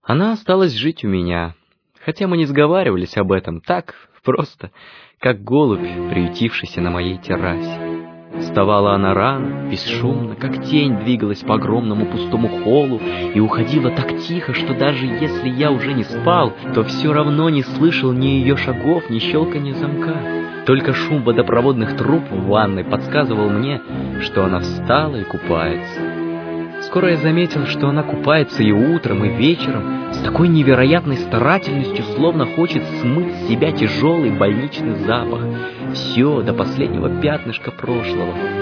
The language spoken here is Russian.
Она осталась жить у меня, хотя мы не сговаривались об этом, так, просто, как голубь, приютившийся на моей террасе. Вставала она рано, бесшумно, как тень двигалась по огромному пустому холлу и уходила так тихо, что даже если я уже не спал, то все равно не слышал ни ее шагов, ни щелканья замка. Только шум водопроводных труб в ванной подсказывал мне, что она встала и купается. Скоро я заметил, что она купается и утром, и вечером, с такой невероятной старательностью, словно хочет смыть с себя тяжелый больничный запах. Все до последнего пятнышка прошлого.